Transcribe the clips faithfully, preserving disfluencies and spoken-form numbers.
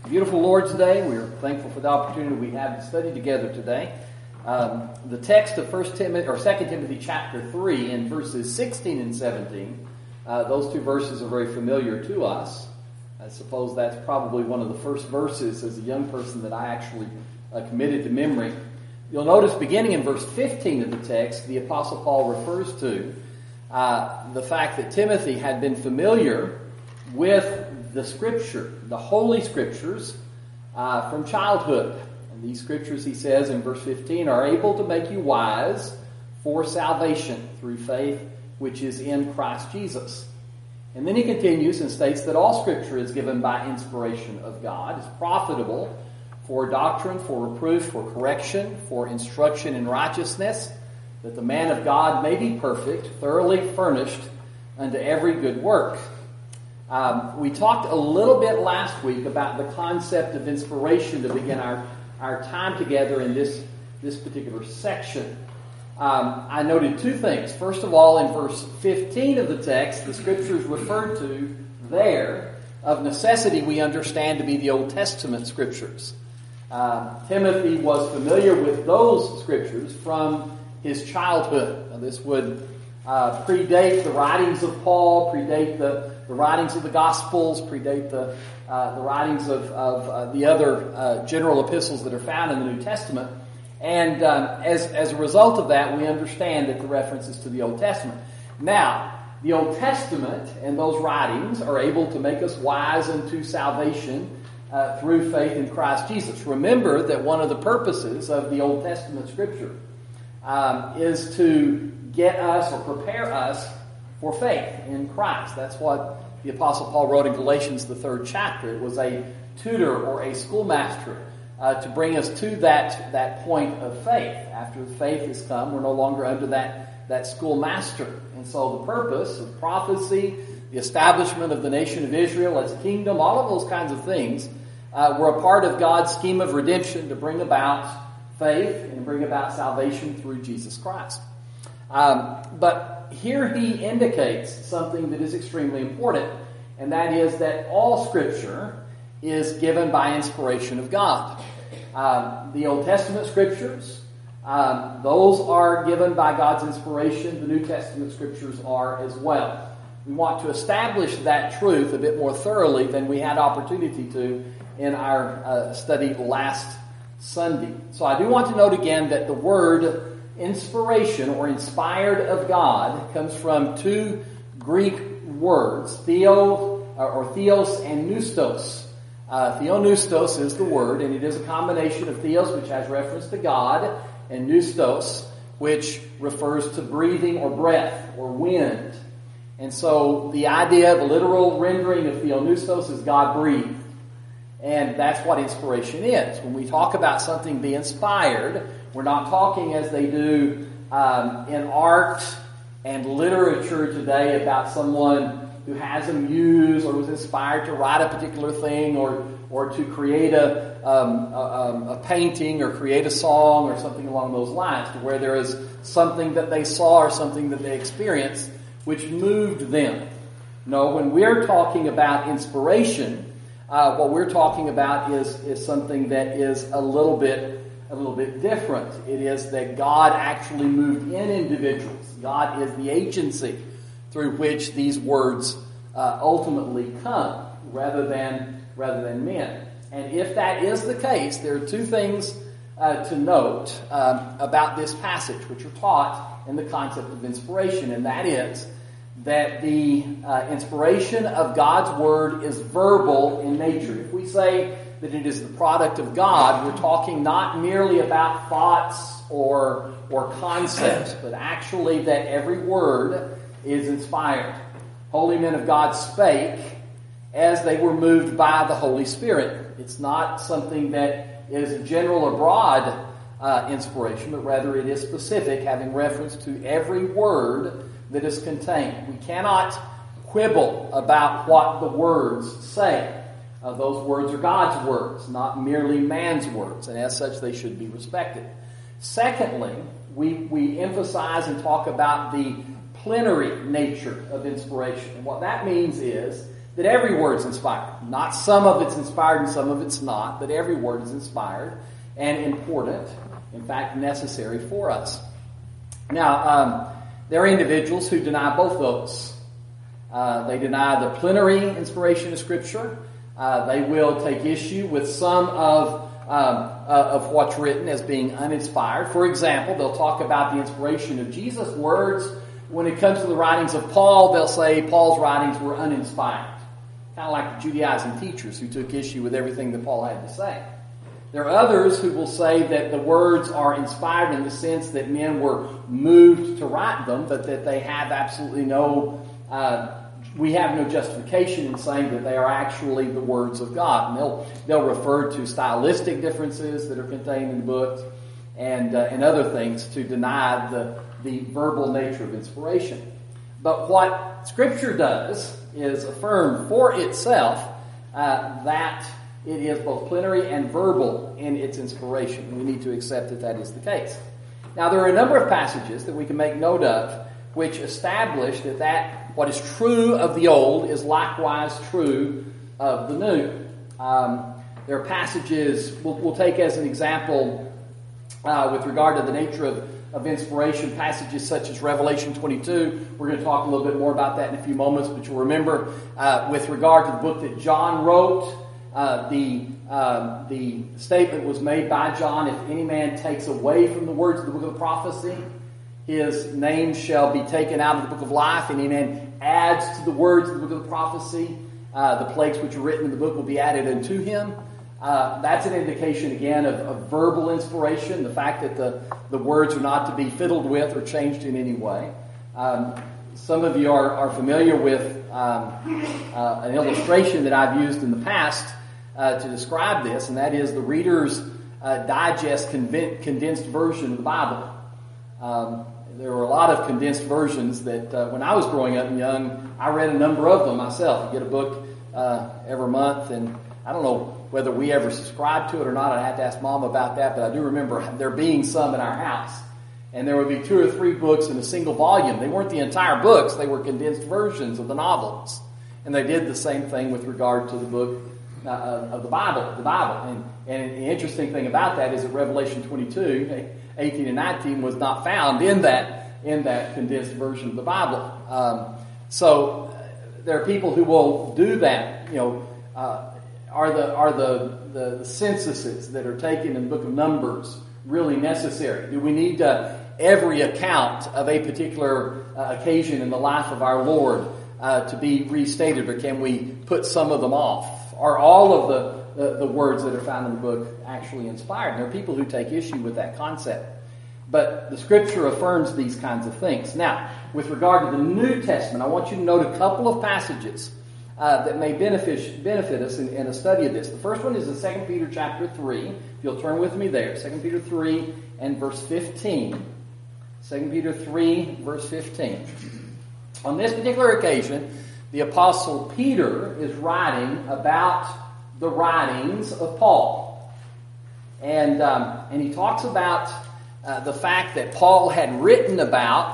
Beautiful Lord's Day. We're thankful for the opportunity we have to study together today. Um, the text of First Timothy or Second Timothy chapter three in verses sixteen and seventeen. Uh, those two verses are very familiar to us. I suppose that's probably one of the first verses as a young person that I actually uh, committed to memory. You'll notice beginning in verse fifteen of the text, the Apostle Paul refers to uh, the fact that Timothy had been familiar with the Scripture, the Holy Scriptures, uh, from childhood. And these Scriptures, he says in verse fifteen, are able to make you wise for salvation through faith which is in Christ Jesus. And then he continues and states that all Scripture is given by inspiration of God, is profitable for doctrine, for reproof, for correction, for instruction in righteousness, that the man of God may be perfect, thoroughly furnished unto every good work. Um, we talked a little bit last week about the concept of inspiration to begin our, our time together in this, this particular section. Um, I noted two things. First of all, in verse fifteen of the text, the Scriptures referred to there, of necessity we understand to be the Old Testament Scriptures. Uh, Timothy was familiar with those Scriptures from his childhood. Now, this would uh, predate the writings of Paul, predate the The writings of the Gospels, predate the uh, the writings of, of uh, the other uh, general epistles that are found in the New Testament. And um, as, as a result of that, we understand that the references to the Old Testament. Now, the Old Testament and those writings are able to make us wise unto salvation uh, through faith in Christ Jesus. Remember that one of the purposes of the Old Testament Scripture um, is to get us or prepare us for faith in Christ. That's what the Apostle Paul wrote in Galatians, the third chapter. It was a tutor or a schoolmaster uh, to bring us to that, that point of faith. After the faith has come, we're no longer under that, that schoolmaster. And so the purpose of prophecy, the establishment of the nation of Israel as a kingdom, all of those kinds of things uh, were a part of God's scheme of redemption to bring about faith and bring about salvation through Jesus Christ. Um, but here he indicates something that is extremely important, and that is that all Scripture is given by inspiration of God. Um, the Old Testament Scriptures, um, those are given by God's inspiration. The New Testament Scriptures are as well. We want to establish that truth a bit more thoroughly than we had opportunity to in our uh, study last Sunday. So I do want to note again that the word inspiration or inspired of God comes from two Greek words, theo or theos and neustos. Uh, theoneustos is the word, and it is a combination of theos, which has reference to God, and neustos, which refers to breathing or breath or wind. And so the idea, the literal rendering of theoneustos is God breathed. And that's what inspiration is. When we talk about something being inspired, we're not talking as they do um, in art and literature today about someone who has a muse or was inspired to write a particular thing or or to create a, um, a, a painting or create a song or something along those lines, to where there is something that they saw or something that they experienced which moved them. No, when we're talking about inspiration, uh, what we're talking about is is something that is a little bit a little bit different. It is that God actually moved in individuals. God is the agency through which these words uh, ultimately come, rather than rather than men. And if that is the case, there are two things uh, to note um, about this passage, which are taught in the concept of inspiration, and that is that the uh, inspiration of God's Word is verbal in nature. If we say that it is the product of God, we're talking not merely about thoughts or or concepts, but actually that every word is inspired. Holy men of God spake as they were moved by the Holy Spirit. It's not something that is a general or broad uh, inspiration, but rather it is specific, having reference to every word that is contained. We cannot quibble about what the words say. Uh, those words are God's words, not merely man's words, and as such they should be respected. Secondly, we, we emphasize and talk about the plenary nature of inspiration. And what that means is that every word is inspired. Not some of it's inspired and some of it's not, but every word is inspired and important, in fact, necessary for us. Now, um, there are individuals who deny both those. Uh, they deny the plenary inspiration of Scripture. Uh, they will take issue with some of um, uh, of what's written as being uninspired. For example, they'll talk about the inspiration of Jesus' words. When it comes to the writings of Paul, they'll say Paul's writings were uninspired. Kind of like the Judaizing teachers who took issue with everything that Paul had to say. There are others who will say that the words are inspired in the sense that men were moved to write them, but that they have absolutely no, uh, we have no justification in saying that they are actually the words of God. And they'll, they'll refer to stylistic differences that are contained in the books and, uh, and other things to deny the, the verbal nature of inspiration. But what Scripture does is affirm for itself uh, that it is both plenary and verbal in its inspiration. We need to accept that that is the case. Now, there are a number of passages that we can make note of which establish that, that what is true of the old is likewise true of the new. Um, there are passages, we'll, we'll take as an example uh, with regard to the nature of, of inspiration, passages such as Revelation twenty-two. We're going to talk a little bit more about that in a few moments, but you'll remember uh, with regard to the book that John wrote, Uh, the um, the statement was made by John, if any man takes away from the words of the book of prophecy, his name shall be taken out of the book of life. Any man adds to the words of the book of prophecy, uh, the plagues which are written in the book will be added unto him. Uh, that's an indication, again, of, of verbal inspiration, the fact that the, the words are not to be fiddled with or changed in any way. Um, some of you are, are familiar with um, uh, an illustration that I've used in the past Uh, to describe this, and that is the Reader's uh, Digest conv- condensed version of the Bible. Um, there were a lot of condensed versions that uh, when I was growing up and young, I read a number of them myself. You get a book uh, every month, and I don't know whether we ever subscribed to it or not. I'd have to ask Mom about that, but I do remember there being some in our house. And there would be two or three books in a single volume. They weren't the entire books, they were condensed versions of the novels. And they did the same thing with regard to the book Uh, of the Bible, the Bible, and, and the interesting thing about that is that Revelation twenty-two, eighteen and nineteen was not found in that in that condensed version of the Bible. Um, so uh, there are people who will do that. You know, uh, are the are the, the the censuses that are taken in the Book of Numbers really necessary? Do we need uh, every account of a particular uh, occasion in the life of our Lord uh, to be restated, or can we put some of them off? Are all of the, the, the words that are found in the book actually inspired? There are people who take issue with that concept. But the Scripture affirms these kinds of things. Now, with regard to the New Testament, I want you to note a couple of passages uh, that may benefit, benefit us in, in a study of this. The first one is in Second Peter chapter three. If you'll turn with me there. Second Peter three and verse fifteen. Second Peter three, verse fifteen. On this particular occasion, the Apostle Peter is writing about the writings of Paul. And um, and he talks about uh, the fact that Paul had written about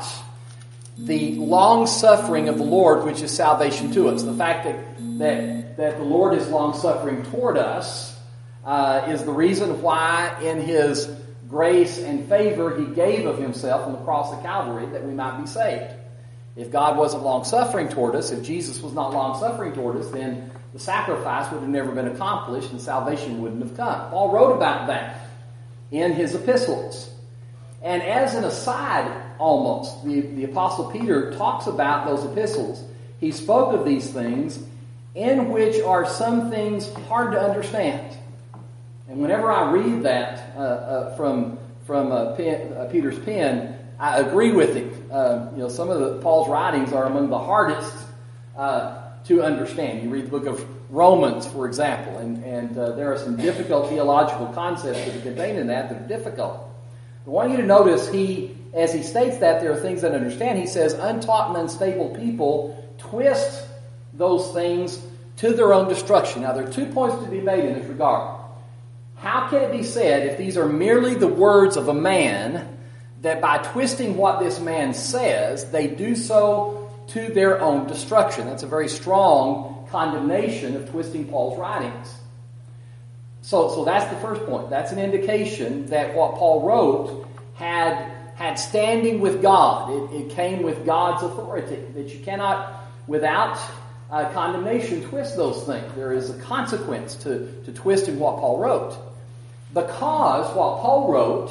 the long-suffering of the Lord, which is salvation to us. The fact that that, that the Lord is long-suffering toward us uh, is the reason why in His grace and favor He gave of Himself on the cross of Calvary that we might be saved. If God wasn't long-suffering toward us, if Jesus was not long-suffering toward us, then the sacrifice would have never been accomplished and salvation wouldn't have come. Paul wrote about that in his epistles. And as an aside, almost, the, the Apostle Peter talks about those epistles. He spoke of these things in which are some things hard to understand. And whenever I read that uh, uh, from, from uh, pen, uh, Peter's pen, I agree with him. Uh, you know, some of the, Paul's writings are among the hardest uh, to understand. You read the book of Romans, for example, and, and uh, there are some difficult theological concepts that are contained in that that are difficult. I want you to notice he, as he states that, there are things that understand. He says, untaught and unstable people twist those things to their own destruction. Now, there are two points to be made in this regard. How can it be said, if these are merely the words of a man, that by twisting what this man says, they do so to their own destruction? That's a very strong condemnation of twisting Paul's writings. So, so that's the first point. That's an indication that what Paul wrote had, had standing with God. It, it came with God's authority, that you cannot, without uh, condemnation, twist those things. There is a consequence to, to twisting what Paul wrote. Because what Paul wrote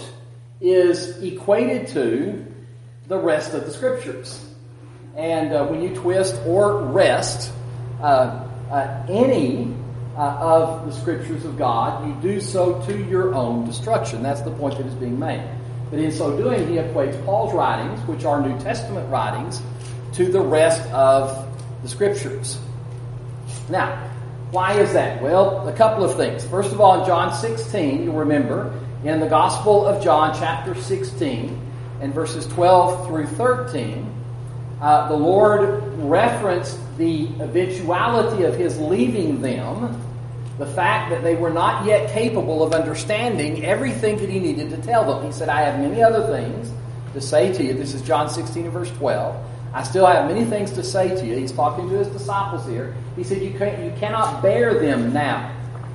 is equated to the rest of the Scriptures. And uh, when you twist or wrest uh, uh, any uh, of the Scriptures of God, you do so to your own destruction. That's the point that is being made. But in so doing, he equates Paul's writings, which are New Testament writings, to the rest of the Scriptures. Now, why is that? Well, a couple of things. First of all, in John sixteen, you'll remember, in the Gospel of John, chapter sixteen, and verses twelve through thirteen, uh, the Lord referenced the eventuality of his leaving them, the fact that they were not yet capable of understanding everything that he needed to tell them. He said, I have many other things to say to you. This is John sixteen and verse twelve. I still have many things to say to you. He's talking to his disciples here. He said, you, can't, you cannot bear them now.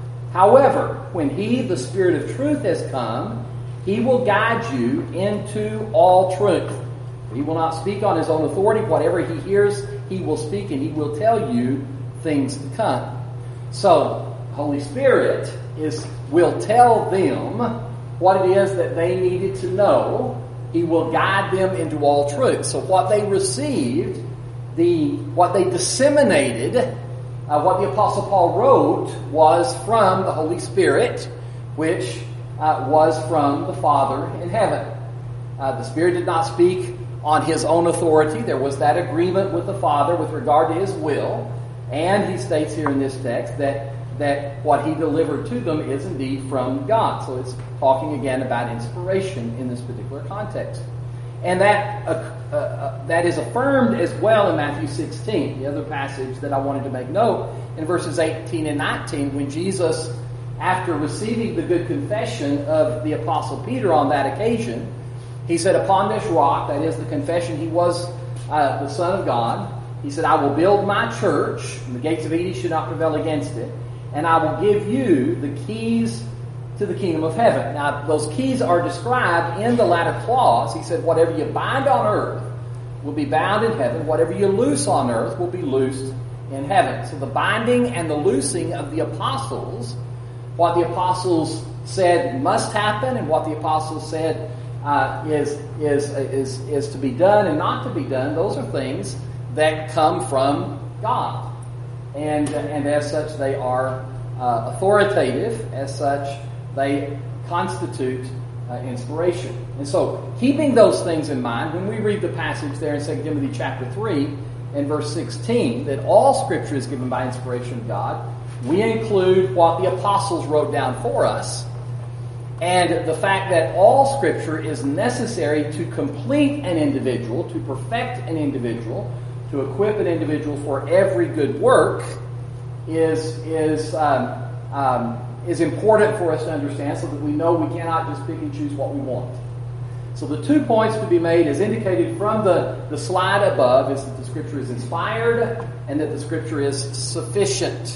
However, when he, the Spirit of truth, has come, he will guide you into all truth. He will not speak on his own authority. Whatever he hears, he will speak, and he will tell you things to come. So, Holy Spirit is will tell them what it is that they needed to know. He will guide them into all truth. So what they received, the what they disseminated, uh, what the Apostle Paul wrote was from the Holy Spirit, which uh, was from the Father in heaven. Uh, the Spirit did not speak on his own authority. There was that agreement with the Father with regard to his will. And he states here in this text that that what he delivered to them is indeed from God. So it's talking again about inspiration in this particular context. And that uh, uh, uh, that is affirmed as well in Matthew sixteen, the other passage that I wanted to make note, in verses eighteen and nineteen, when Jesus, after receiving the good confession of the Apostle Peter on that occasion, he said, upon this rock, that is the confession he was uh, the Son of God, he said, I will build my church, and the gates of Hades should not prevail against it, and I will give you the keys to the kingdom of heaven. Now, those keys are described in the latter clause. He said, whatever you bind on earth will be bound in heaven. Whatever you loose on earth will be loosed in heaven. So the binding and the loosing of the apostles, what the apostles said must happen and what the apostles said uh, is, is, is, is to be done and not to be done, those are things that come from God. And, and as such, they are uh, authoritative. As such, they constitute uh, inspiration. And so, keeping those things in mind, when we read the passage there in Second Timothy chapter three and verse sixteen, that all Scripture is given by inspiration of God, we include what the apostles wrote down for us, and the fact that all Scripture is necessary to complete an individual, to perfect an individual, to equip an individual for every good work is is um, um, is important for us to understand, so that we know we cannot just pick and choose what we want. So the two points to be made, as indicated from the, the slide above, is that the Scripture is inspired and that the Scripture is sufficient.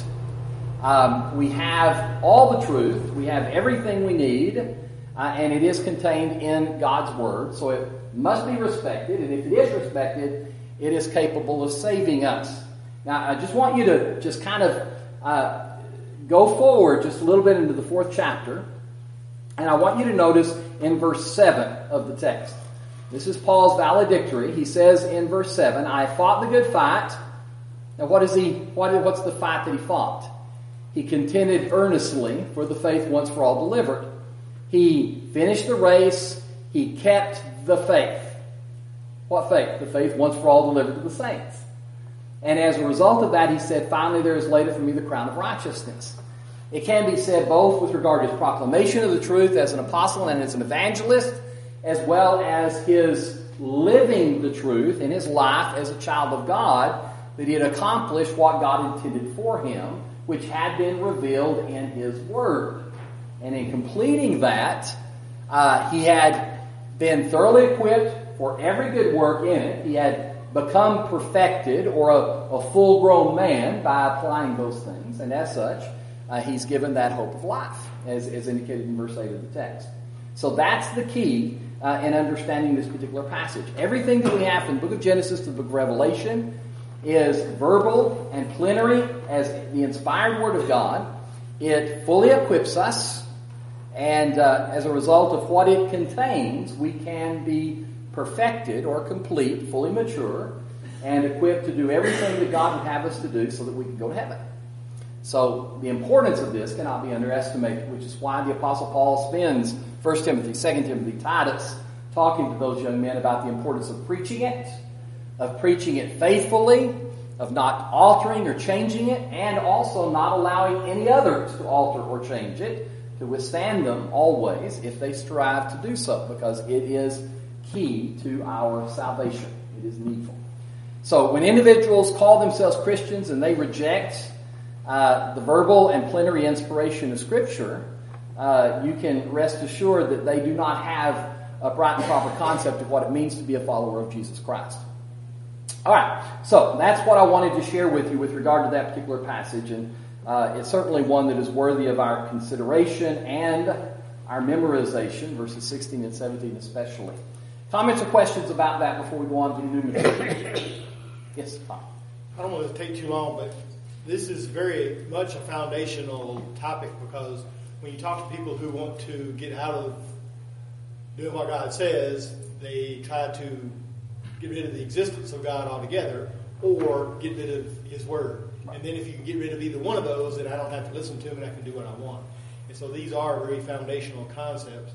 Um, we have all the truth. We have everything we need, uh, and it is contained in God's Word, so it must be respected, and if it is respected, it is capable of saving us. Now, I just want you to just kind of uh, go forward just a little bit into the fourth chapter, and I want you to notice in verse seven of the text. This is Paul's valedictory. He says in verse seven, I fought the good fight. Now, what is he? What, what's the fight that he fought? He contended earnestly for the faith once for all delivered. He finished the race. He kept the faith. What faith? The faith once for all delivered to the saints. And as a result of that, he said, finally there is laid up for me the crown of righteousness. It can be said both with regard to his proclamation of the truth as an apostle and as an evangelist, as well as his living the truth in his life as a child of God, that he had accomplished what God intended for him, which had been revealed in his word. And in completing that, uh, he had been thoroughly equipped for every good work in it. He had become perfected or a, a full-grown man by applying those things. And as such, uh, he's given that hope of life, as, as indicated in verse eight of the text. So that's the key uh, in understanding this particular passage. Everything that we have from the book of Genesis to the book of Revelation is verbal and plenary as the inspired Word of God. It fully equips us, and uh, as a result of what it contains, we can be perfected or complete, fully mature, and equipped to do everything that God would have us to do so that we can go to heaven. So the importance of this cannot be underestimated, which is why the Apostle Paul spends First Timothy, Second Timothy, Titus, talking to those young men about the importance of preaching it, of preaching it faithfully, of not altering or changing it, and also not allowing any others to alter or change it, to withstand them always if they strive to do so, because it is key to our salvation. It is needful. So when individuals call themselves Christians and they reject uh, the verbal and plenary inspiration of Scripture, uh, you can rest assured that they do not have a right and proper concept of what it means to be a follower of Jesus Christ. All right, so that's what I wanted to share with you with regard to that particular passage, and uh, it's certainly one that is worthy of our consideration and our memorization, verses sixteen and seventeen especially. Comments or questions about that before we go on to the new material? Yes, Tom. I don't want to take too long, but this is very much a foundational topic, because when you talk to people who want to get out of doing what God says, they try to get rid of the existence of God altogether, or get rid of His Word. Right. And then if you can get rid of either one of those, then I don't have to listen to Him and I can do what I want. And so these are very foundational concepts.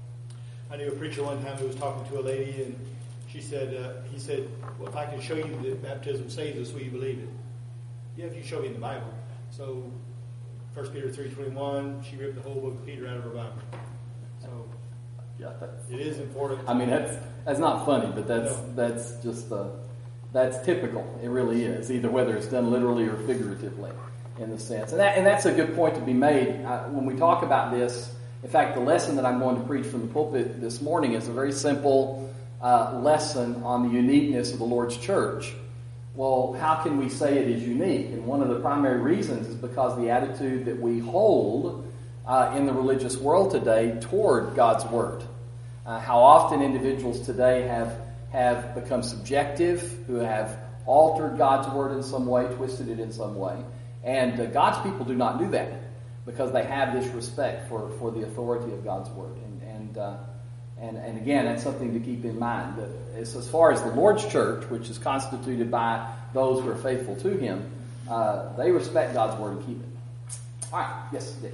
I knew a preacher one time who was talking to a lady, and she said, uh, he said, well, if I can show you that baptism saves us, will you believe it? Yeah, if you show me in the Bible. So First Peter three twenty-one, she ripped the whole book of Peter out of her Bible. So yeah, it is important. I mean, that's that's not funny, but that's no. that's just uh, that's typical. It really is, either whether it's done literally or figuratively, in the sense. And that and that's a good point to be made uh, when we talk about this. In fact, the lesson that I'm going to preach from the pulpit this morning is a very simple uh, lesson on the uniqueness of the Lord's church. Well, how can we say it is unique? And one of the primary reasons is because the attitude that we hold uh, in the religious world today toward God's Word. Uh, how often individuals today have have become subjective, who have altered God's Word in some way, twisted it in some way. And uh, God's people do not do that, because they have this respect for, for the authority of God's Word. And and, uh, and and again, that's something to keep in mind. That as, as far as the Lord's church, which is constituted by those who are faithful to Him, uh, they respect God's Word and keep it. All right. Yes, Dick.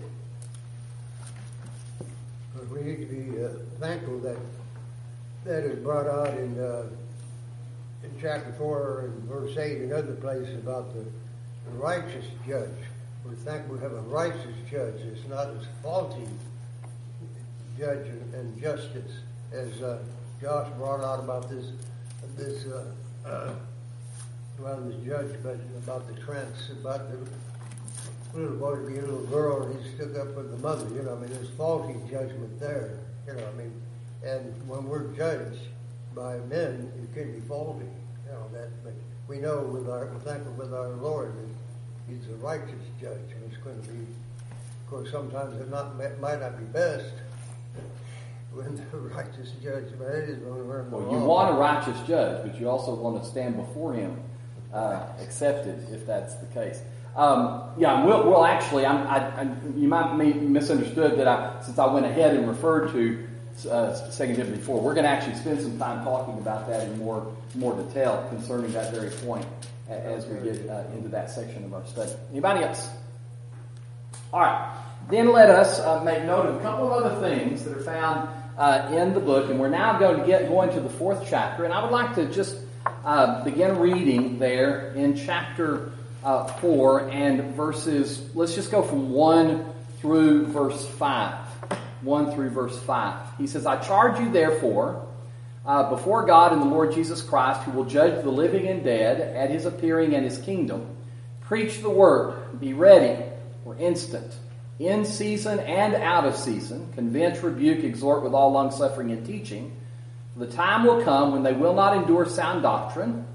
We need to be uh, thankful that that is brought out in uh, in chapter four and verse eight and other places about the, the righteous judge. We think we have a righteous judge. It's not as faulty judge and, and justice as uh, Josh brought out about this this uh, uh, well, this judge, but about the trance, about the little boy to be a little girl, and he stuck up with the mother. You know, I mean, there's faulty judgment there. You know, I mean, and when we're judged by men, it can be faulty. You know that, but we know with our, we're thankful with our Lord that He's a righteous judge, and it's going to be, of course, sometimes it not might not be best when the righteous judge, but it is when we're in the Well, law. you want a righteous judge, but you also want to stand before Him uh, accepted, if that's the case. Um, yeah, we'll, we'll actually, I'm, I, I, you might be misunderstood that I, since I went ahead and referred to uh, Second Timothy four, we're going to actually spend some time talking about that in more more detail concerning that very point as we get uh, into that section of our study. Anybody else? All right. Then let us uh, make note of a couple of other things that are found uh, in the book, and we're now going to get going to the fourth chapter, and I would like to just uh, begin reading there in chapter Uh, four and verses, let's just go from one through verse five. One through verse five. He says, I charge you therefore, uh, before God and the Lord Jesus Christ, who will judge the living and dead at His appearing in His kingdom, preach the word, be ready or instant, in season and out of season, convince, rebuke, exhort with all longsuffering and teaching. For the time will come when they will not endure sound doctrine,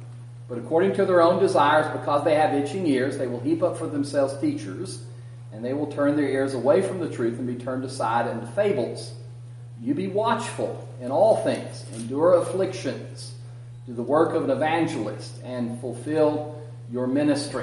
But according to their own desires, because they have itching ears, they will heap up for themselves teachers, and they will turn their ears away from the truth and be turned aside into fables. You be watchful in all things, endure afflictions, do the work of an evangelist, and fulfill your ministry.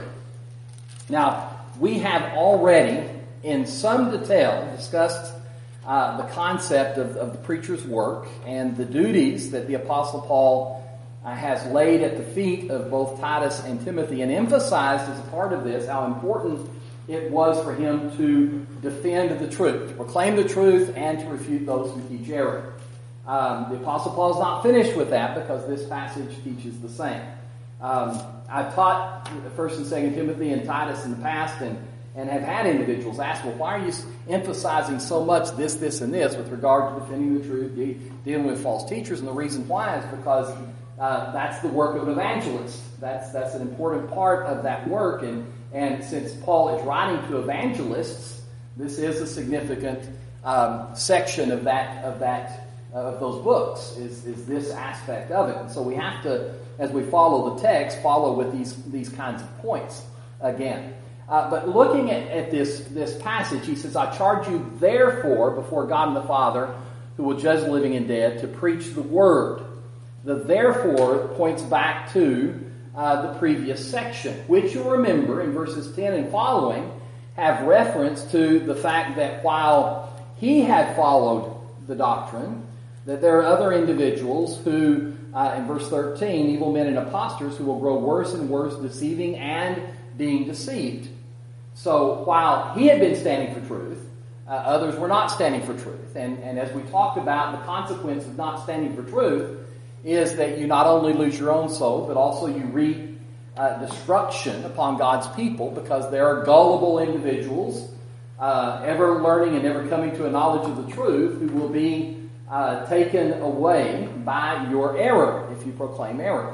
Now, we have already, in some detail, discussed uh, the concept of, of the preacher's work and the duties that the Apostle Paul uh, has laid at the feet of both Titus and Timothy, and emphasized as a part of this how important it was for him to defend the truth, to proclaim the truth, and to refute those who teach error. Um, the Apostle Paul is not finished with that because this passage teaches the same. Um, I've taught First and Second Timothy and Titus in the past, and, and have had individuals ask, well, why are you emphasizing so much this, this, and this with regard to defending the truth, de- dealing with false teachers? And the reason why is because uh, that's the work of an evangelist. That's that's an important part of that work, and and since Paul is writing to evangelists, this is a significant um, section of that of that uh, of those books. Is is this aspect of it? And so we have to, as we follow the text, follow with these these kinds of points again. Uh, but looking at, at this this passage, he says, "I charge you therefore before God and the Father, who will judge the living and dead, to preach the word." The therefore points back to Uh, the previous section, which you'll remember in verses ten and following have reference to the fact that while he had followed the doctrine, that there are other individuals who, uh, in verse thirteen, evil men and impostors who will grow worse and worse, deceiving and being deceived. So while he had been standing for truth, uh, others were not standing for truth. And, and as we talked about, the consequence of not standing for truth is that you not only lose your own soul, but also you reap uh, destruction upon God's people, because there are gullible individuals, uh, ever learning and ever coming to a knowledge of the truth, who will be uh, taken away by your error if you proclaim error.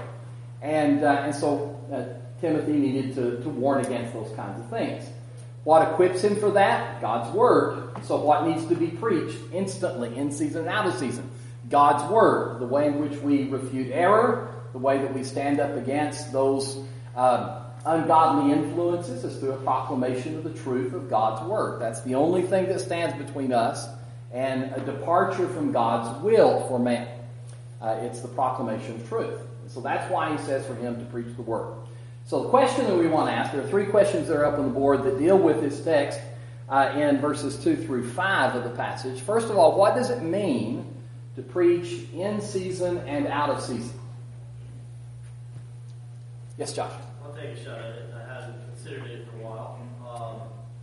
And uh, and so uh, Timothy needed to, to warn against those kinds of things. What equips him for that? God's Word. So what needs to be preached instantly, in season and out of season? God's Word, the way in which we refute error, the way that we stand up against those uh, ungodly influences is through a proclamation of the truth of God's Word. That's the only thing that stands between us and a departure from God's will for man. Uh, it's the proclamation of truth. So that's why he says for him to preach the Word. So the question that we want to ask, there are three questions that are up on the board that deal with this text uh, in verses two through five of the passage. First of all, what does it mean to preach in season and out of season? Yes, Josh? I'll take a shot at it. I haven't considered it for a while. Um,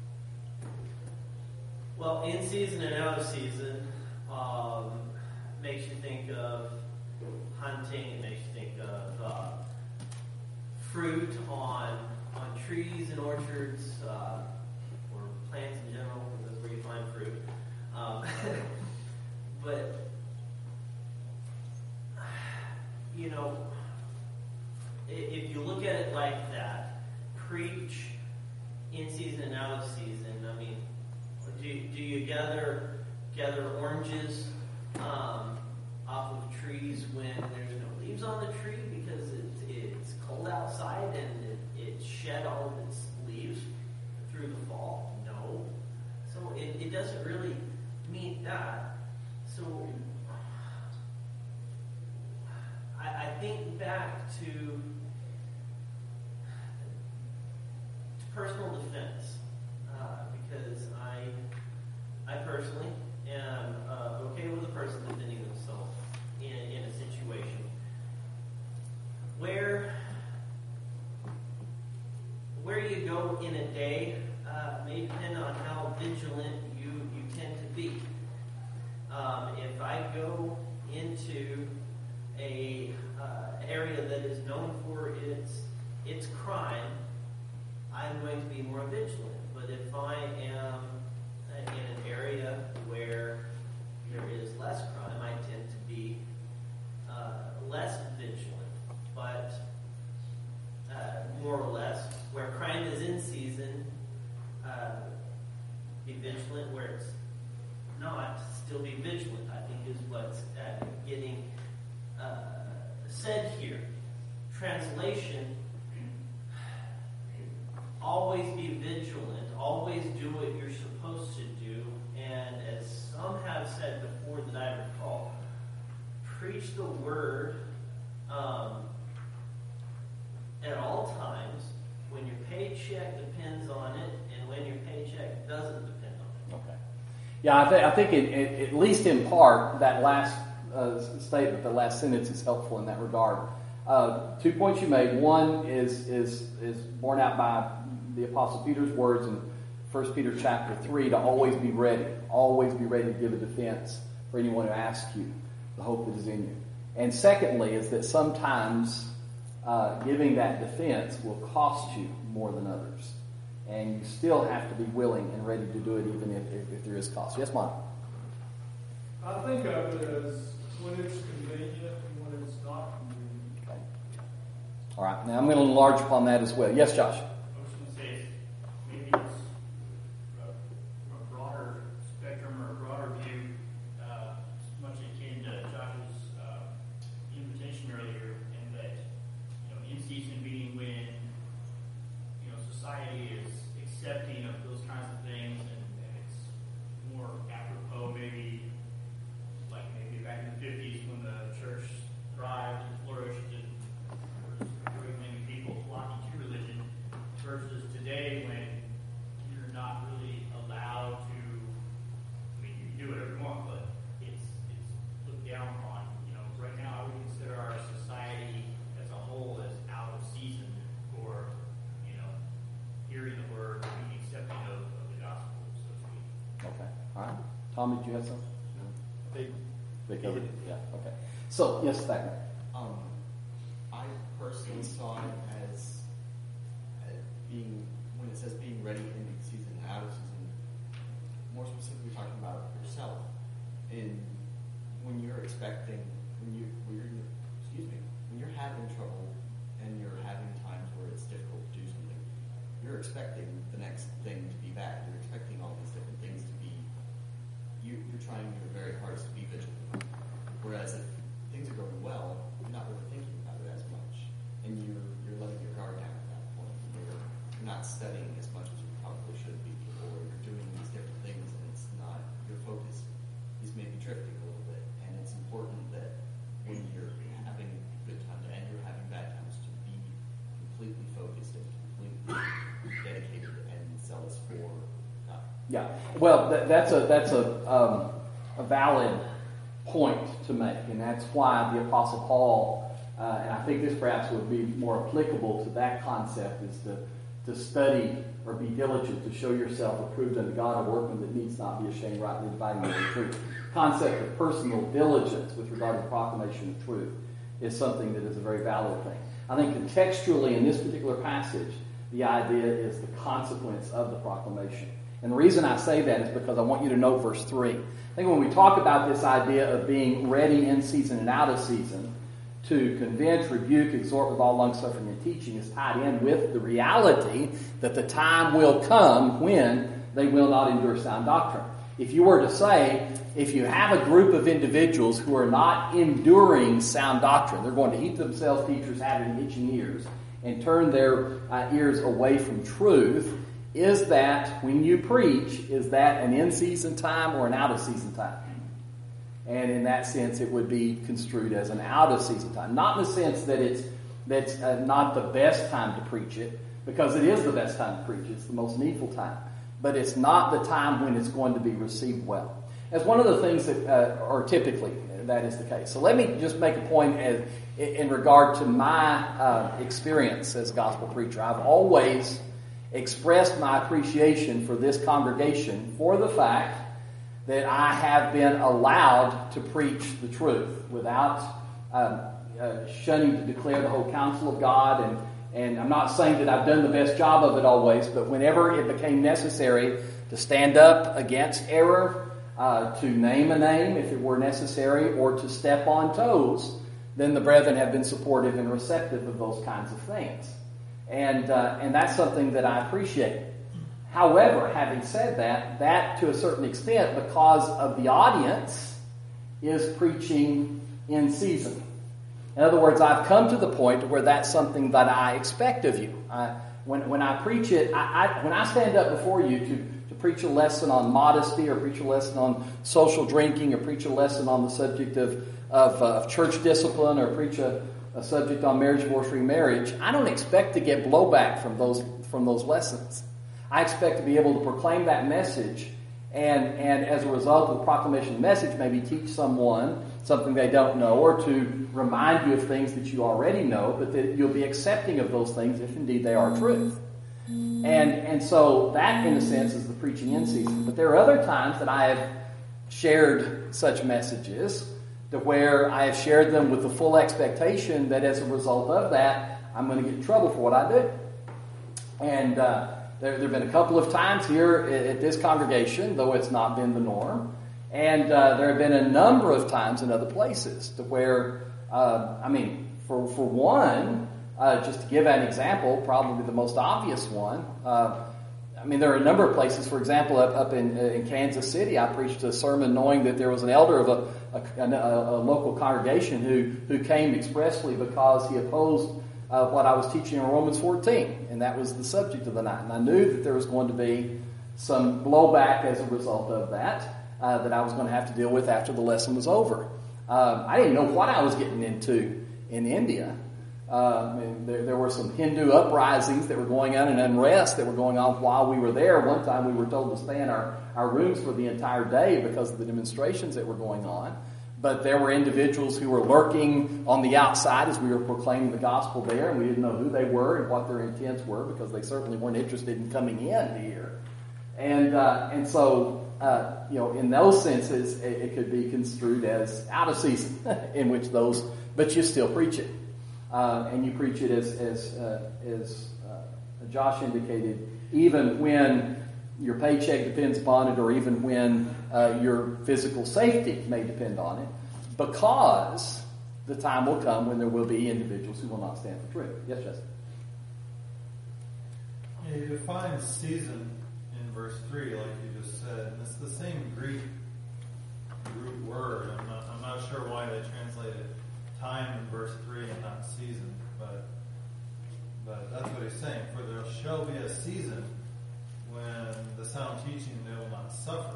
well, in season and out of season um, makes you think of hunting. It makes you think of uh, fruit on on trees and orchards, uh, or plants in general, because that's where you find fruit. Um, but you know, if you look at it like that, preach in season and out of season. I mean, do do you gather gather oranges um, off of trees when there's no leaves on the tree because it's it's cold outside and it, it shed all of its leaves through the fall? No. So it, it doesn't really mean that. So I, I think back to, to personal defense, uh, because I I personally am uh, okay with a person defending themselves in, in a situation where where you go in a day uh, may depend on how vigilant you, you tend to be. Um, if I go into a uh, area that is known for its its crime, I'm going to be more vigilant. But if I am in an area where there is less crime, I tend to be uh, less vigilant. But uh, more or less, where crime is in season, uh, be vigilant. Where it's not, still be vigilant, I think is what's uh, getting uh, said here. translation, always be vigilant, always do what you're supposed to do, and as some have said before that I recall, preach the word um, at all times, when your paycheck depends on it, and when your paycheck doesn't depend on it. Okay. Yeah, I, th- I think it, it, at least in part, that last uh, statement, the last sentence is helpful in that regard. Uh, two points you made. One is is is borne out by the Apostle Peter's words in First Peter chapter three, to always be ready, always be ready to give a defense for anyone who asks you the hope that is in you. And secondly is that sometimes uh, giving that defense will cost you more than others. And you still have to be willing and ready to do it even if, if, if there is cost. Yes, Mike? I think of it as when it's convenient and when it's not convenient. Okay. All right. Now I'm going to enlarge upon that as well. Yes, Josh? I was going to say, maybe it's a, a broader spectrum or a broader view, uh, much akin to Josh's uh, invitation earlier, and that, you know, in season being when, you know, society is accepting of those kinds of things, and, and it's more apropos, maybe like maybe back in the fifties when the church thrived and flourished and there was very many people flocking to religion, versus today when you're not really allowed to, I mean, you can do whatever you want, but it's it's looked down on. You know, right now I would consider our society as a whole as out of season for, you know, hearing the word, being accepting of, of the gospel, so to speak. Okay. All right. Tom, did you have something? They, They covered it? Yeah. Okay. So, yes, Thagner. Um, I personally saw it as, as being, when it says being ready in season and out of season, more specifically talking about yourself. And when you're expecting, when you, when you're, excuse me, when you're having trouble and you're having times where it's difficult to do something, you're expecting the next thing to be bad. You're expecting all these different things to be, you, you're trying your very hardest to be vigilant. Whereas if things are going well, you're not really thinking about it as much. And you're, you're letting your guard down at that point. You're, you're not studying as much as you probably should be, or you're doing these different things and it's not, your focus is maybe drifting a little bit. And it's important that when you're having good times and you're having bad times to be completely focused and completely dedicated and zealous for God. Yeah. Well, that, that's a that's a um, a valid point to make, and that's why the Apostle Paul, uh, and I think this perhaps would be more applicable to that concept, is to to study or be diligent to show yourself approved unto God, a workman that needs not be ashamed, rightly dividing the truth. Concept of personal diligence with regard to the proclamation of truth is something that is a very valid thing. I think contextually in this particular passage, the idea is the consequence of the proclamation. And the reason I say that is because I want you to note verse three. I think when we talk about this idea of being ready in season and out of season, to convince, rebuke, exhort with all long-suffering and teaching is tied in with the reality that the time will come when they will not endure sound doctrine. If you were to say, if you have a group of individuals who are not enduring sound doctrine, they're going to heap themselves teachers having itching ears and turn their uh, ears away from truth, is that when you preach, is that an in-season time or an out-of-season time? And in that sense, it would be construed as an out-of-season time. Not in the sense that it's that's uh, not the best time to preach it, because it is the best time to preach it. It's the most needful time. But it's not the time when it's going to be received well. As one of the things that uh, are typically, that is the case. So let me just make a point as, in regard to my uh, experience as a gospel preacher. I've always expressed my appreciation for this congregation for the fact that I have been allowed to preach the truth without um, uh, shunning to declare the whole counsel of God. And, and I'm not saying that I've done the best job of it always, but whenever it became necessary to stand up against error, uh, to name a name if it were necessary, or to step on toes, then the brethren have been supportive and receptive of those kinds of things. And uh, and that's something that I appreciate. However, having said that, that to a certain extent, because of the audience, is preaching in season. In other words, I've come to the point where that's something that I expect of you. I, when, when I preach it, I, I, when I stand up before you to, to preach a lesson on modesty or preach a lesson on social drinking or preach a lesson on the subject of, of, uh, of church discipline or preach a, a subject on marriage, divorce, remarriage, I don't expect to get blowback from those from those lessons. I expect to be able to proclaim that message and, and as a result of the proclamation of the message, maybe teach someone something they don't know, or to remind you of things that you already know, but that you'll be accepting of those things if indeed they are truth. And and so that, in a sense, is the preaching in season. But there are other times that I have shared such messages to where I have shared them with the full expectation that as a result of that, I'm going to get in trouble for what I do. And uh, there, there have been a couple of times here at, at this congregation, though it's not been the norm. And uh, there have been a number of times in other places to where, uh, I mean, for, for one, uh, just to give an example, probably the most obvious one, uh, I mean, there are a number of places. For example, up, up in, in Kansas City, I preached a sermon knowing that there was an elder of a, a, a, a local congregation who, who came expressly because he opposed uh, what I was teaching in Romans fourteen, and that was the subject of the night. And I knew that there was going to be some blowback as a result of that. Uh, that I was going to have to deal with after the lesson was over. Um, I didn't know what I was getting into in India. Uh, I mean, there, there were some Hindu uprisings that were going on and unrest that were going on while we were there. One time we were told to stay in our, our rooms for the entire day because of the demonstrations that were going on. But there were individuals who were lurking on the outside as we were proclaiming the gospel there, and we didn't know who they were and what their intents were because they certainly weren't interested in coming in to hear. And, uh, and so... Uh, you know, in those senses, it, it could be construed as out of season, in which those, but you still preach it, uh, and you preach it as as uh, as uh, Josh indicated, even when your paycheck depends upon it, or even when uh, your physical safety may depend on it, because the time will come when there will be individuals who will not stand for truth. Yes, Justin. Yeah, you define season in verse three, like you just said, and it's the same Greek root word. I'm not, I'm not sure why they translated time in verse three and not season, but but that's what he's saying. For there shall be a season when the sound teaching they will not suffer.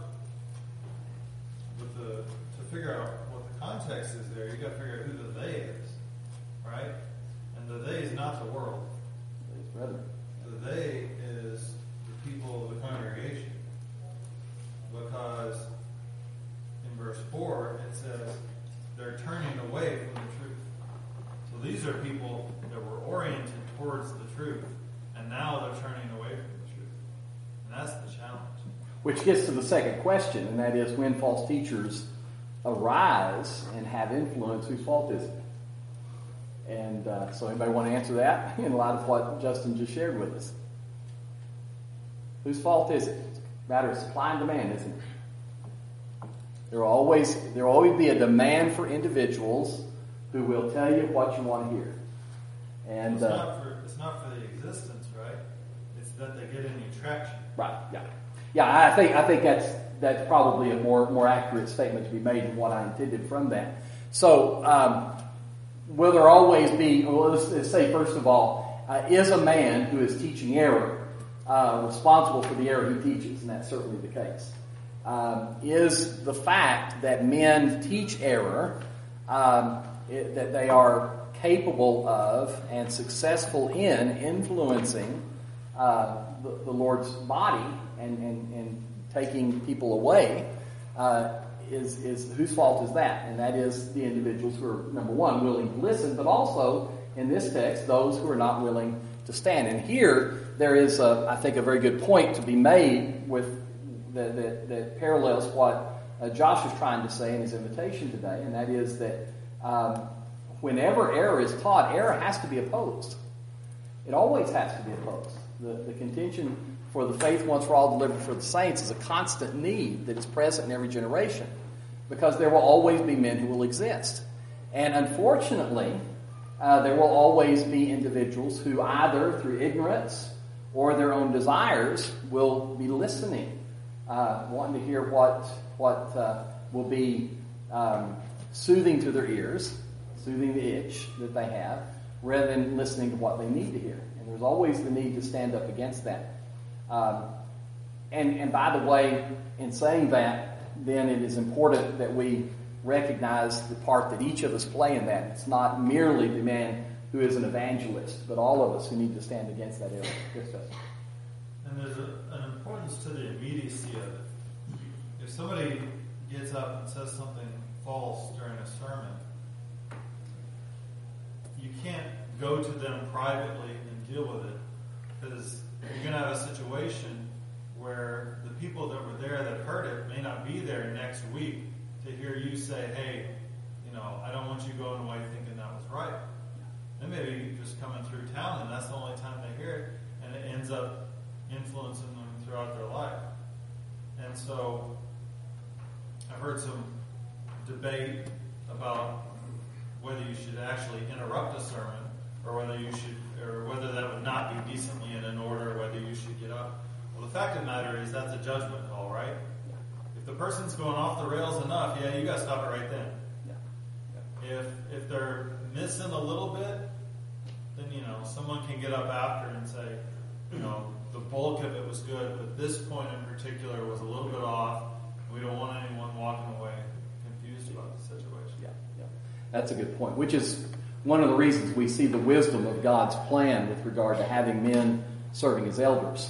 But the, to figure out what the context is there, you got to figure out who the they is, right? And the they is not the world. The they is the people of the congregation. Because in verse four it says they're turning away from the truth. So these are people that were oriented towards the truth, and now they're turning away from the truth. And that's the challenge. Which gets to the second question, and that is when false teachers arise and have influence, whose fault is it? And uh, so anybody want to answer that in light of what Justin just shared with us? Whose fault is it? It's a matter of supply and demand, isn't it? There will always, there will always be a demand for individuals who will tell you what you want to hear. And it's, uh, not for, it's not for the existence, right? It's that they get any traction. Right, yeah. Yeah, I think I think that's that's probably a more, more accurate statement to be made than what I intended from that. So, um, will there always be, well, let's, let's say first of all, uh, is a man who is teaching error uh, responsible for the error he teaches? And that's certainly the case. Um, is the fact that men teach error, um, it, that they are capable of and successful in influencing uh, the, the Lord's body and, and, and taking people away, uh, is, is whose fault is that? And that is the individuals who are, number one, willing to listen, but also, in this text, those who are not willing to stand. And here, there is, a, I think, a very good point to be made with that, that, that parallels what uh, Josh is trying to say in his invitation today, and that is that um, whenever error is taught, error has to be opposed. It always has to be opposed. The, the contention for the faith once for all delivered for the saints is a constant need that is present in every generation, because there will always be men who will exist. And unfortunately, uh, there will always be individuals who either through ignorance or their own desires will be listening, uh, wanting to hear what, what uh, will be um, soothing to their ears, soothing the itch that they have, rather than listening to what they need to hear. And there's always the need to stand up against that. Um, and, and by the way, in saying that, then it is important that we recognize the part that each of us play in that. It's not merely the man who is an evangelist, but all of us who need to stand against that error. Yes, Justin. And there's a, an importance to the immediacy of it. If somebody gets up and says something false during a sermon, you can't go to them privately and deal with it, because you're going to have a situation where the people that were there that heard it may not be there next week to hear you say, hey, you know, I don't want you going away thinking that was right. They may be just coming through town, and that's the only time they hear it, and it ends up influencing them throughout their life. And so I've heard some debate about whether you should actually interrupt a sermon, or whether you should, or whether that would not be decently and in order, whether you should get up. Well, the fact of the matter is that's a judgment call, right? If the person's going off the rails enough, yeah, you got to stop it right then. Yeah. Yeah. If if they're missing a little bit, then you know someone can get up after and say, you know, the bulk of it was good, but this point in particular was a little bit off. We don't want anyone walking away confused about the situation. Yeah, yeah. That's a good point, which is one of the reasons we see the wisdom of God's plan with regard to having men serving as elders.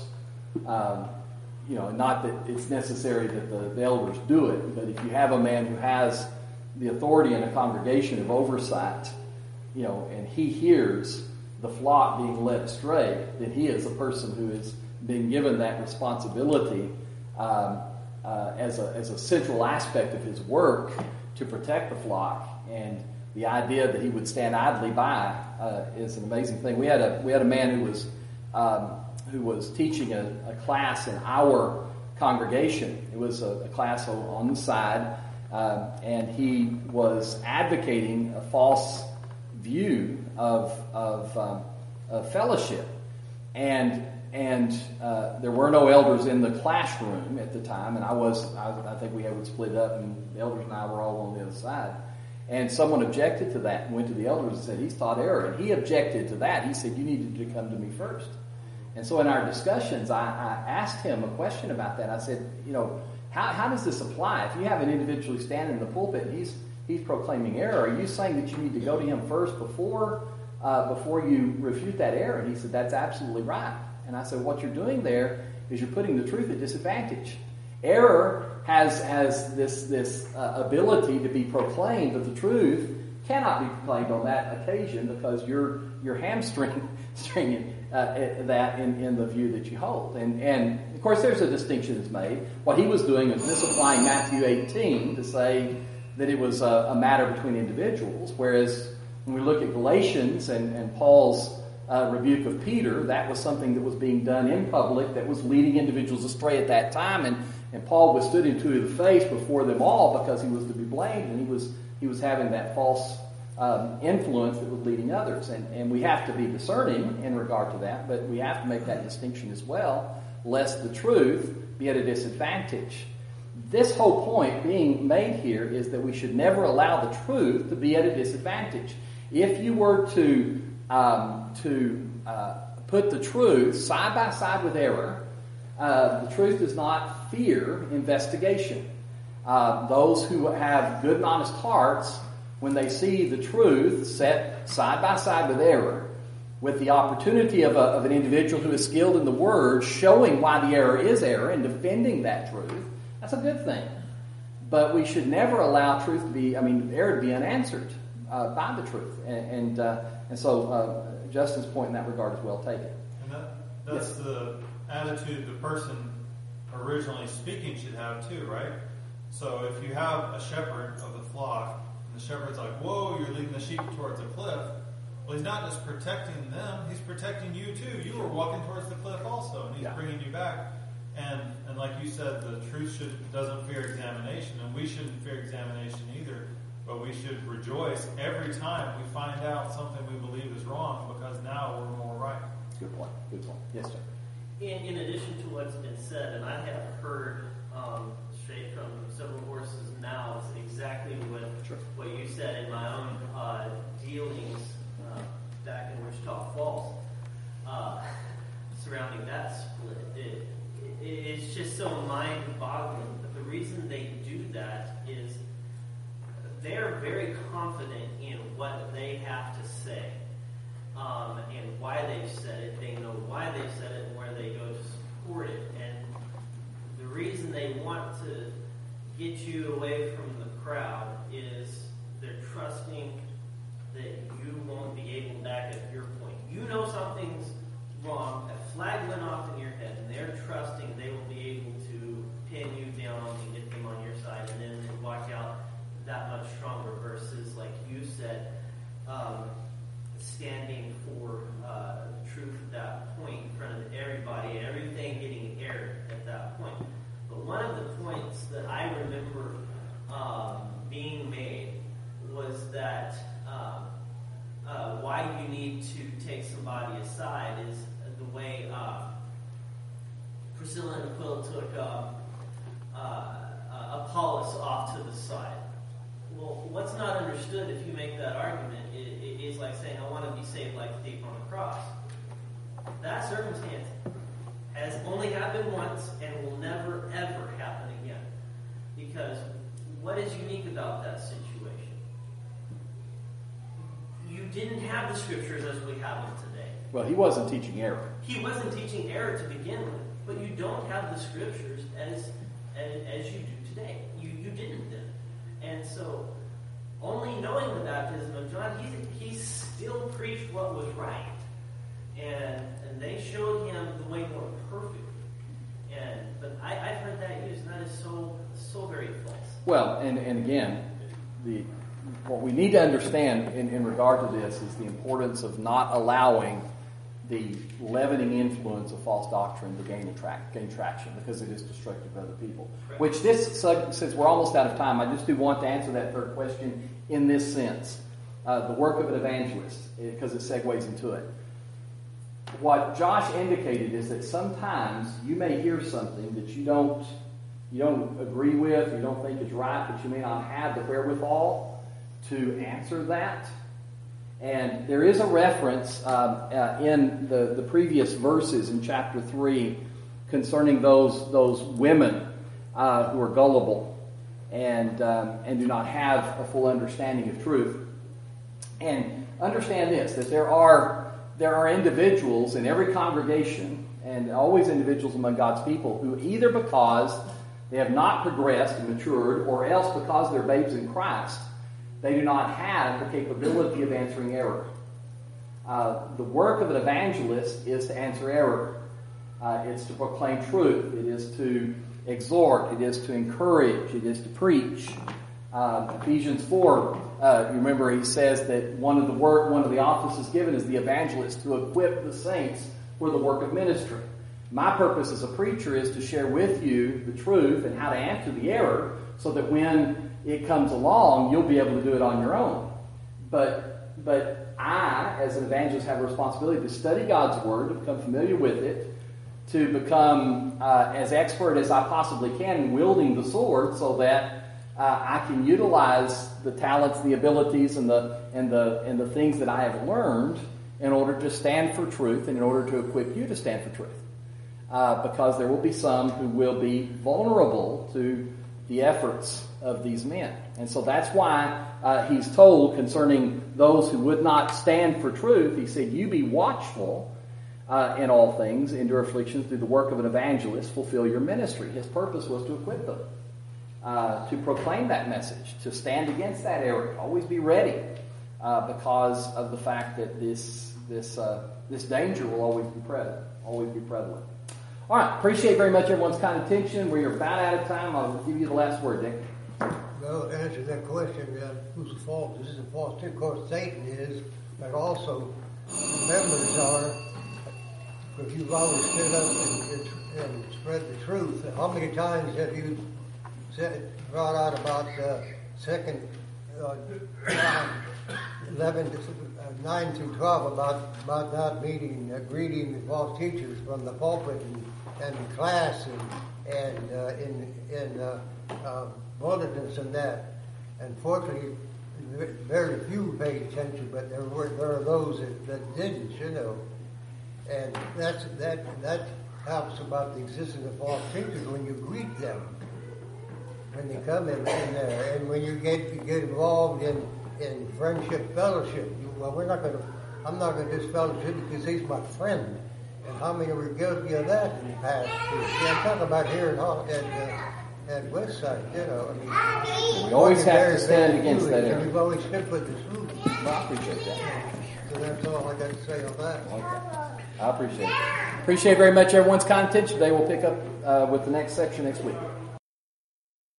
Um, you know, not that it's necessary that the, the elders do it, but if you have a man who has the authority in a congregation of oversight, you know, and he hears the flock being led astray, then he is a person who is being given that responsibility um, uh, as a as a central aspect of his work to protect the flock. And the idea that he would stand idly by uh, is an amazing thing. We had a we had a man who was um, who was teaching a, a class in our congregation. It was a, a class on the side, um, and he was advocating a false view of of, um, of fellowship, and and uh, there were no elders in the classroom at the time, and I was I, I think we would split up, and the elders and I were all on the other side. And someone objected to that and went to the elders and said, he's taught error. And he objected to that. He said, you needed to come to me first. And so in our discussions, I, I asked him a question about that. I said, you know, how, how does this apply? If you have an individual standing in the pulpit and he's he's proclaiming error, are you saying that you need to go to him first before uh, before you refute that error? And he said, that's absolutely right. And I said, what you're doing there is you're putting the truth at disadvantage. Error has has this this uh, ability to be proclaimed, but the truth cannot be proclaimed on that occasion because you're you're hamstring stringing uh, that in, in the view that you hold. And and of course there's a distinction that's made. What he was doing is misapplying Matthew eighteen to say that it was a, a matter between individuals, whereas when we look at Galatians and, and Paul's uh, rebuke of Peter, that was something that was being done in public that was leading individuals astray at that time, and And Paul withstood him to the face before them all because he was to be blamed, and he was he was having that false um, influence that was leading others. And, and we have to be discerning in regard to that, but we have to make that distinction as well, lest the truth be at a disadvantage. This whole point being made here is that we should never allow the truth to be at a disadvantage. If you were to um, to uh, put the truth side by side with error, Uh, the truth does not fear investigation. Uh, those who have good and honest hearts, when they see the truth set side by side with error, with the opportunity of, a, of an individual who is skilled in the word showing why the error is error and defending that truth, that's a good thing. But we should never allow truth to be, I mean, error to be unanswered uh, by the truth. And and, uh, and so uh, Justin's point in that regard is well taken. And that, that's yes. the attitude the person originally speaking should have too, right? So if you have a shepherd of the flock, and the shepherd's like, whoa, you're leading the sheep towards a cliff. Well, he's not just protecting them, he's protecting you too. You were walking towards the cliff also, and he's yeah. bringing you back. And and like you said, the truth should doesn't fear examination, and we shouldn't fear examination either, but we should rejoice every time we find out something we believe is wrong, because now we're more right. Good point. Good point. Yes, sir. In, in addition to what's been said, and I have heard um, straight from several horses now, is exactly what sure. what you said in my own uh, they do that is they're very confident in what they have to say, um, and why they've said it. They know why they've said it and where they go to support it. And the reason they want to get you away from the crowd is they're trusting that you won't be able to back up your point. You know something's wrong, a flag went off in your head, and they're trusting they will be able to pin you down and get them on your side, and then they walk out that much stronger versus, like you said, um, standing for uh, the truth at that point in front of everybody, and everything getting aired at that point. But one of the points that I remember um, being made was that um, uh, why you need to take somebody aside is the way uh, Priscilla and Aquila took uh, uh, uh, Apollos off to the side. Well, what's not understood if you make that argument is, is like saying, I want to be saved like the thief on the cross. That circumstance has only happened once and will never, ever happen again. Because what is unique about that situation? You didn't have the scriptures as we have them today. Well, he wasn't teaching error. He wasn't teaching error to begin with, but you don't have the scriptures as as, as you do today. You you didn't then. And so, only knowing the baptism of John, he, he still preached what was right. And, and they showed him the way more perfectly. And But I, I've heard that used, and that is so so very false. Well, and, and again, the what we need to understand in, in regard to this is the importance of not allowing the leavening influence of false doctrine to gain, attract, gain traction, because it is destructive of other people. Right. Which this, since we're almost out of time, I just do want to answer that third question in this sense. Uh, the work of an evangelist, because it segues into it. What Josh indicated is that sometimes you may hear something that you don't you don't agree with, you don't think is right, but you may not have the wherewithal to answer that. And there is a reference uh, uh, in the, the previous verses in chapter three concerning those those women uh, who are gullible and um, and do not have a full understanding of truth. And understand this, that there are there are individuals in every congregation, and always individuals among God's people, who either because they have not progressed and matured, or else because they're babes in Christ, they do not have the capability of answering error. Uh, the work of an evangelist is to answer error. Uh, it's to proclaim truth. It is to exhort. It is to encourage. It is to preach. Uh, Ephesians four, uh, you remember he says that one of the work, one of the offices given is the evangelist, to equip the saints for the work of ministry. My purpose as a preacher is to share with you the truth and how to answer the error, so that when it comes along, you'll be able to do it on your own. But but I, as an evangelist, have a responsibility to study God's Word, to become familiar with it, to become uh, as expert as I possibly can in wielding the sword, so that uh, I can utilize the talents, the abilities, and the and the and the things that I have learned in order to stand for truth, and in order to equip you to stand for truth. Uh, because there will be some who will be vulnerable to the efforts of these men. And so that's why uh, he's told concerning those who would not stand for truth, he said, you be watchful uh, in all things, endure afflictions through the work of an evangelist, fulfill your ministry. His purpose was to equip them, uh, to proclaim that message, to stand against that error, always be ready, uh, because of the fact that this this uh, this danger will always be present, always be prevalent. All right, appreciate very much everyone's kind attention. We're about out of time. I'll give you the last word, Dick. Well, to answer that question, uh, who's the fault? This is the false teacher. Of course, Satan is, but also members are. If you've always stood up and, and spread the truth, how many times have you said, brought out about uh, second uh, eleven, uh, nine through twelve about about not meeting, uh, greeting the false teachers from the pulpit and, and in class and and uh, in in uh, uh, bulletins and that. Unfortunately, very few paid attention, but there were there are those that, that didn't, you know. And that's that that helps about the existence of false teachers when you greet them. when they come in, in there. And when you get you get involved in, in friendship, fellowship, you, well, we're not going to, I'm not going to disfellowship because he's my friend. And how many were guilty of that in the past? Too? See, I'm talking about here at, Hall- at, uh, at Westside, you know. I mean, We always have very, to stand very against foolish, that and error. we've always stood with the truth. Well, I appreciate that. So that's all I got to say on that. Okay. I appreciate it. Appreciate very much everyone's kind attention today. We'll pick up uh, with the next section next week.